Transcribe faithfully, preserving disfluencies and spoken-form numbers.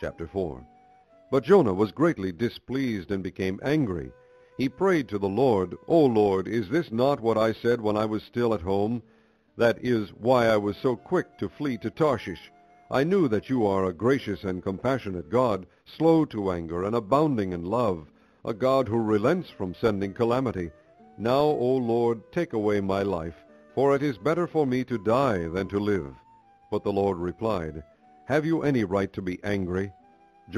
Chapter four. But Jonah was greatly displeased and became angry. He prayed to the Lord, O Lord, is this not what I said when I was still at home? That is why I was so quick to flee to Tarshish. I knew that you are a gracious and compassionate God, slow to anger and abounding in love, a God who relents from sending calamity. Now, O Lord, take away my life, for it is better for me to die than to live. But the Lord replied, Have you any right to be angry?